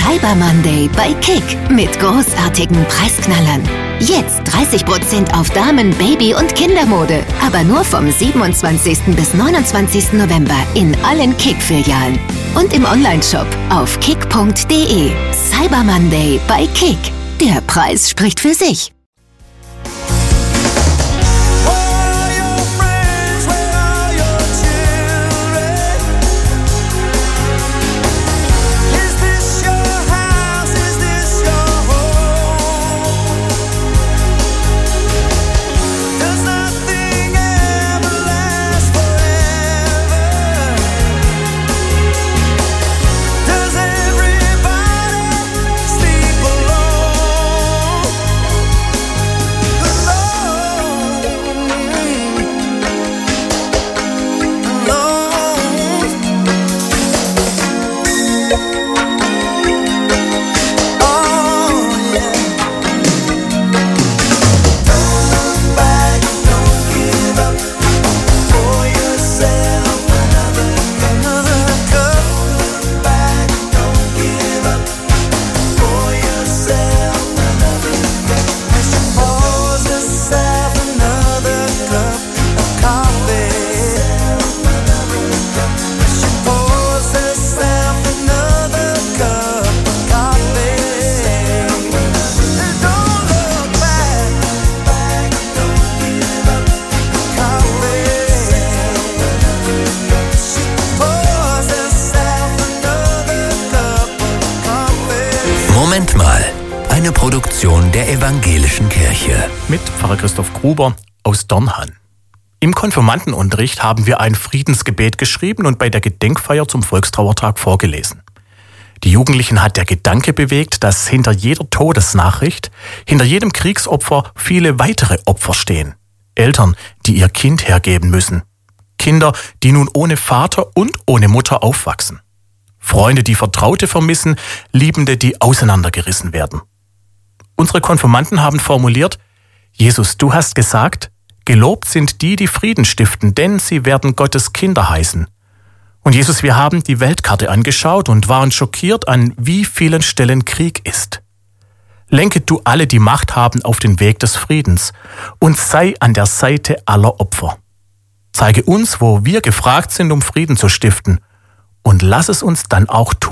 Cyber Monday bei Kick mit großartigen Preisknallern. Jetzt 30% auf Damen-, Baby- und Kindermode. Aber nur vom 27. bis 29. November in allen Kick-Filialen. Und im Onlineshop auf kick.de. Cyber Monday bei Kick. Der Preis spricht für sich. Moment mal, eine Produktion der Evangelischen Kirche. Mit Pfarrer Christoph Gruber aus Dornhan. Im Konfirmandenunterricht haben wir ein Friedensgebet geschrieben und bei der Gedenkfeier zum Volkstrauertag vorgelesen. Die Jugendlichen hat der Gedanke bewegt, dass hinter jeder Todesnachricht, hinter jedem Kriegsopfer viele weitere Opfer stehen. Eltern, die ihr Kind hergeben müssen. Kinder, die nun ohne Vater und ohne Mutter aufwachsen. Freunde, die Vertraute vermissen, Liebende, die auseinandergerissen werden. Unsere Konfirmanden haben formuliert: Jesus, du hast gesagt, gelobt sind die, die Frieden stiften, denn sie werden Gottes Kinder heißen. Und Jesus, wir haben die Weltkarte angeschaut und waren schockiert, an wie vielen Stellen Krieg ist. Lenke du alle, die Macht haben, auf den Weg des Friedens und sei an der Seite aller Opfer. Zeige uns, wo wir gefragt sind, um Frieden zu stiften, und lass es uns dann auch tun.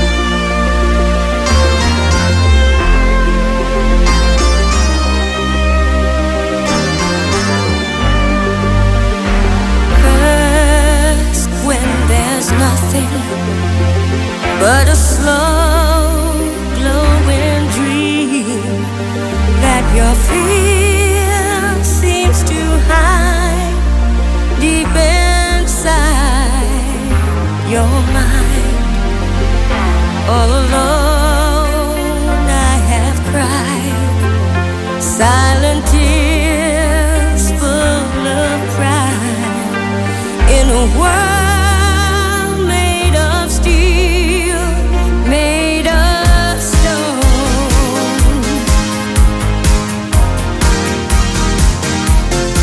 First, when there's nothing but a slow glowing dream that your fear seems to hide deep inside your mind. All alone I have cried silent tears full of pride in a world made of steel, made of stone.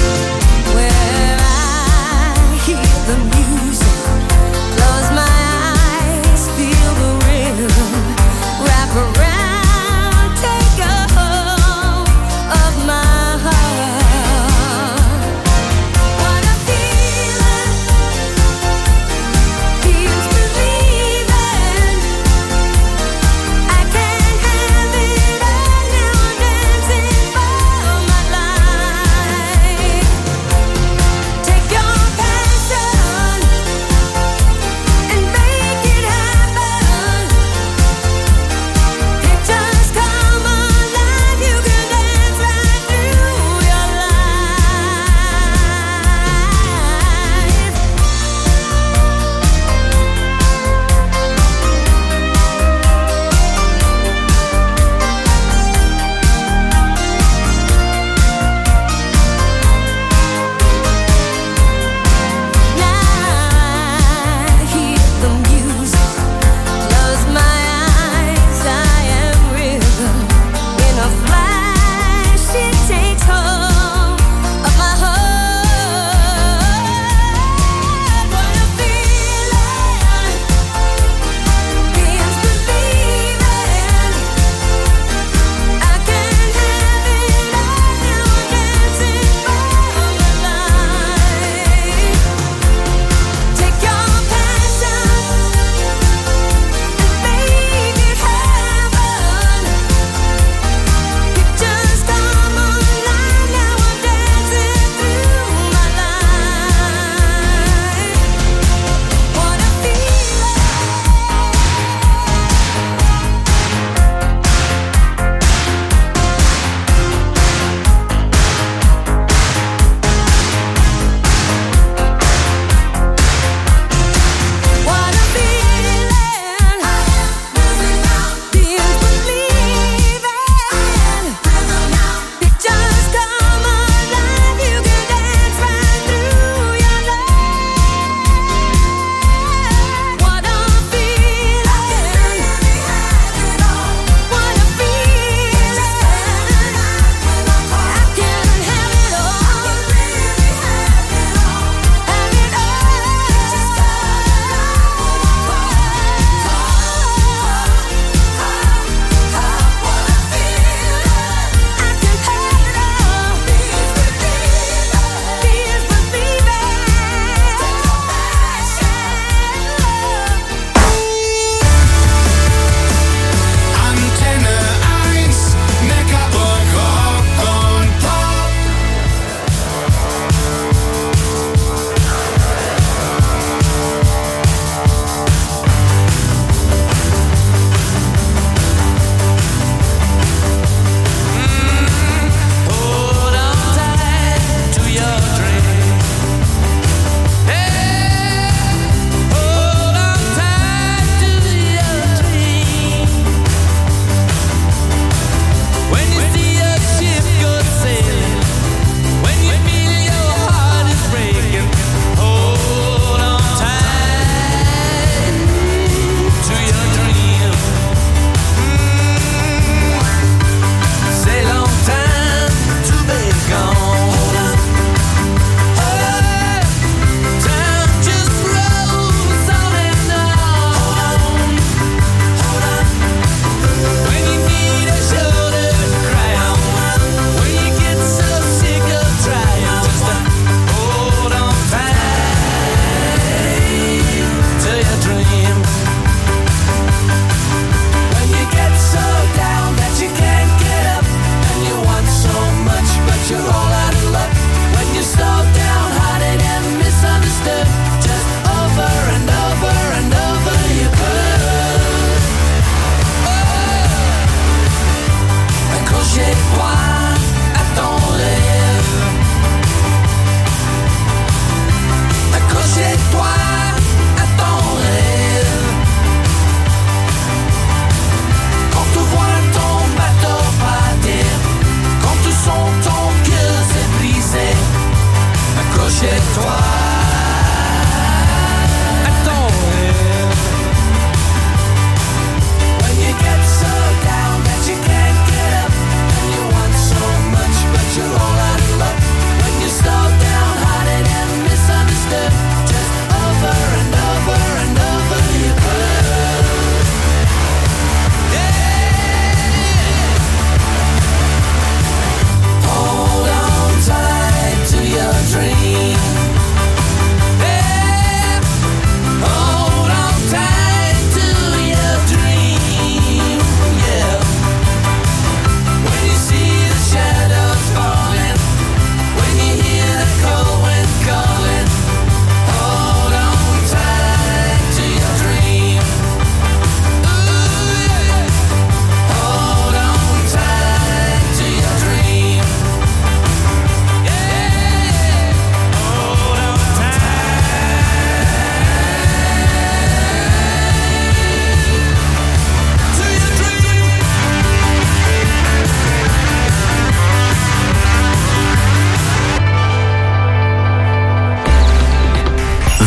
Where I hear the music, close my eyes.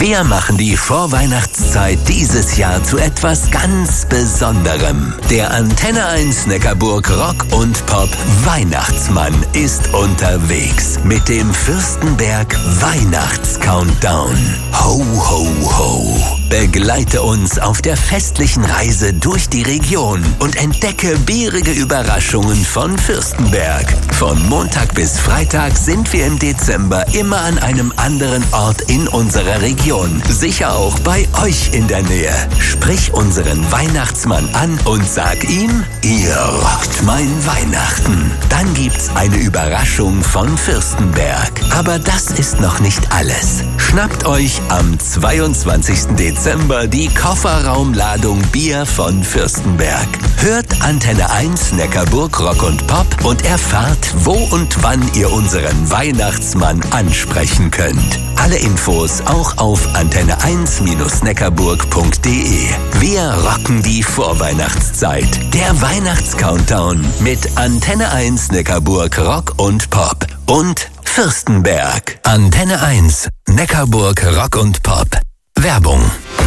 Wir machen die Vorweihnachtszeit dieses Jahr zu etwas ganz Besonderem. Der Antenne 1 Neckarburg Rock und Pop Weihnachtsmann ist unterwegs mit dem Fürstenberg Weihnachts-Countdown. Ho, ho, ho. Begleite uns auf der festlichen Reise durch die Region und entdecke bärige Überraschungen von Fürstenberg. Von Montag bis Freitag sind wir im Dezember immer an einem anderen Ort in unserer Region. Sicher auch bei euch in der Nähe. Sprich unseren Weihnachtsmann an und sag ihm, ihr rockt mein Weihnachten. Dann gibt's eine Überraschung von Fürstenberg. Aber das ist noch nicht alles. Schnappt euch am 22. Dezember die Kofferraumladung Bier von Fürstenberg. Hört Antenne 1 Neckarburg Rock und Pop und erfahrt, wo und wann ihr unseren Weihnachtsmann ansprechen könnt. Alle Infos auch auf antenne1-neckarburg.de. Wir rocken die Vorweihnachtszeit. Der Weihnachts-Countdown mit Antenne 1 Neckarburg Rock und Pop und Fürstenberg. Antenne 1 Neckarburg Rock und Pop. Werbung.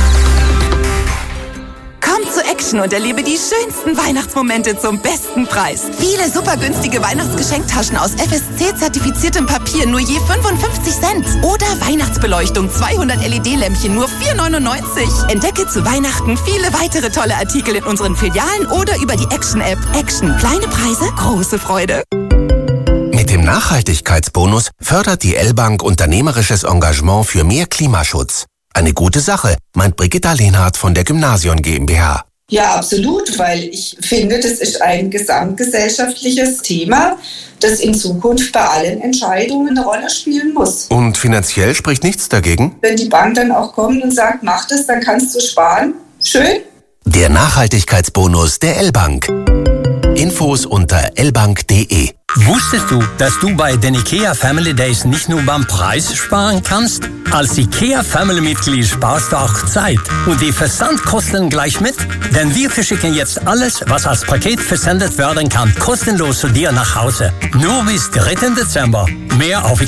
Komm zu Action und erlebe die schönsten Weihnachtsmomente zum besten Preis. Viele super günstige Weihnachtsgeschenktaschen aus FSC-zertifiziertem Papier nur je 55 Cent. Oder Weihnachtsbeleuchtung 200 LED-Lämpchen nur 4,99. Entdecke zu Weihnachten viele weitere tolle Artikel in unseren Filialen oder über die Action-App. Action. Kleine Preise, große Freude. Mit dem Nachhaltigkeitsbonus fördert die L-Bank unternehmerisches Engagement für mehr Klimaschutz. Eine gute Sache, meint Brigitta Lehnhardt von der Gymnasion GmbH. Ja, absolut, weil ich finde, das ist ein gesamtgesellschaftliches Thema, das in Zukunft bei allen Entscheidungen eine Rolle spielen muss. Und finanziell spricht nichts dagegen? Wenn die Bank dann auch kommt und sagt, mach das, dann kannst du sparen. Schön. Der Nachhaltigkeitsbonus der L-Bank. Infos unter lbank.de. Wusstest du, dass du bei den IKEA Family Days nicht nur beim Preis sparen kannst? Als IKEA Family Mitglied sparst du auch Zeit und die Versandkosten gleich mit. Denn wir verschicken jetzt alles, was als Paket versendet werden kann, kostenlos zu dir nach Hause. Nur bis 3. Dezember. Mehr auf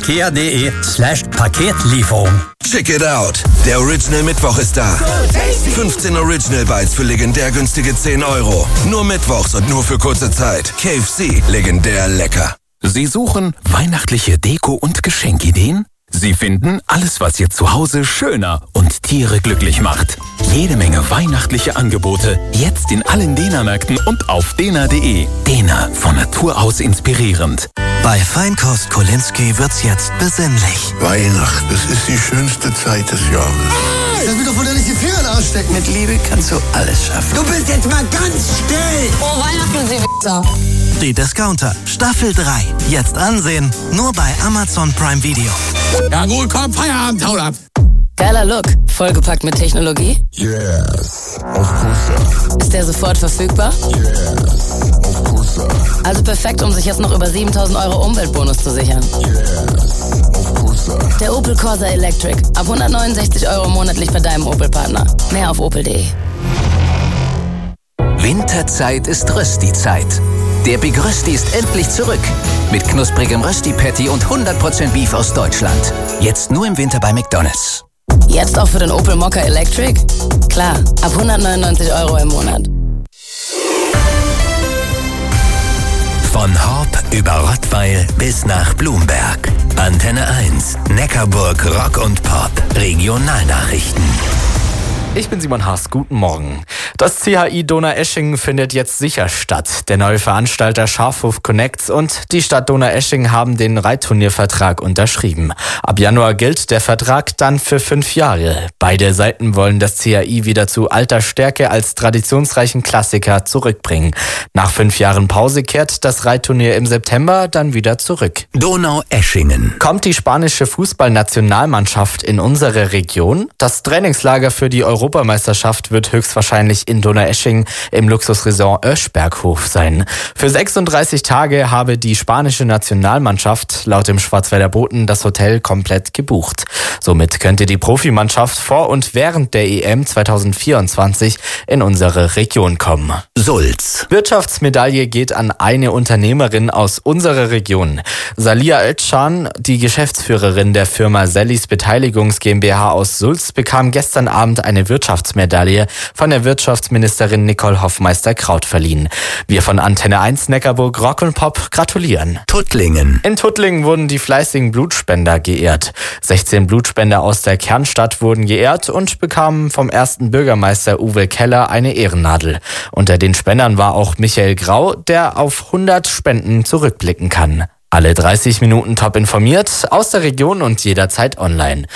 ikea.de/Paketlieferung. Check it out. Der Original Mittwoch ist da. 15 Original Bites für legendär günstige 10 €. Nur mittwochs und nur für kurze Zeit. KFC, legendär lecker. Sie suchen weihnachtliche Deko- und Geschenkideen? Sie finden alles, was ihr zu Hause schöner und Tiere glücklich macht. Jede Menge weihnachtliche Angebote, jetzt in allen Dena-Märkten und auf dena.de. Dena, von Natur aus inspirierend. Bei Feinkost Kolinski wird's jetzt besinnlich. Weihnachten, das ist die schönste Zeit des Jahres. Lass mich doch wohl nicht die Finger ausstecken. Mit Liebe kannst du alles schaffen. Du bist jetzt mal ganz still. Oh, Weihnachten, Sie Wichser. Die Discounter, Staffel 3. Jetzt ansehen, nur bei Amazon Prime Video. Ja gut, komm, Feierabend, haut ab. Geiler Look, vollgepackt mit Technologie? Yes, auf Pussa. Ist der sofort verfügbar? Yes, auf Pussa. Also perfekt, um sich jetzt noch über 7.000 € Umweltbonus zu sichern. Yes, auf Pussa. Der Opel Corsa Electric. Ab 169 € monatlich bei deinem Opel-Partner. Mehr auf opel.de. Winterzeit ist Rösti-Zeit. Der Big Rösti ist endlich zurück. Mit knusprigem Rösti-Patty und 100% Beef aus Deutschland. Jetzt nur im Winter bei McDonald's. Jetzt auch für den Opel Mokka Electric? Klar, ab 199 € im Monat. Von Horb über Rottweil bis nach Blumberg. Antenne 1, Neckarburg Rock und Pop. Regionalnachrichten. Ich bin Simon Haas, guten Morgen. Das CHI Donaueschingen findet jetzt sicher statt. Der neue Veranstalter Schafhof Connects und die Stadt Donaueschingen haben den Reitturniervertrag unterschrieben. Ab Januar gilt der Vertrag dann für 5 Jahre. Beide Seiten wollen das CHI wieder zu alter Stärke als traditionsreichen Klassiker zurückbringen. Nach 5 Jahren Pause kehrt das Reitturnier im September dann wieder zurück. Donaueschingen. Kommt die spanische Fußballnationalmannschaft in unsere Region? Das Trainingslager für die Europameisterschaft wird höchstwahrscheinlich in Donaueschingen im Luxusresort Öschberghof sein. Für 36 Tage habe die spanische Nationalmannschaft laut dem Schwarzwälder Boten das Hotel komplett gebucht. Somit könnte die Profimannschaft vor und während der EM 2024 in unsere Region kommen. Sulz. Wirtschaftsmedaille geht an eine Unternehmerin aus unserer Region. Salia Özcan, die Geschäftsführerin der Firma Sellis Beteiligungs GmbH aus Sulz, bekam gestern Abend eine Wirtschaftsmedaille von der Wirtschaftsministerin Nicole Hoffmeister-Kraut verliehen. Wir von Antenne 1 Neckarburg Rock und Pop gratulieren. Tuttlingen. In Tuttlingen wurden die fleißigen Blutspender geehrt. 16 Blutspender aus der Kernstadt wurden geehrt und bekamen vom ersten Bürgermeister Uwe Keller eine Ehrennadel. Unter den Spendern war auch Michael Grau, der auf 100 Spenden zurückblicken kann. Alle 30 Minuten top informiert, aus der Region und jederzeit online.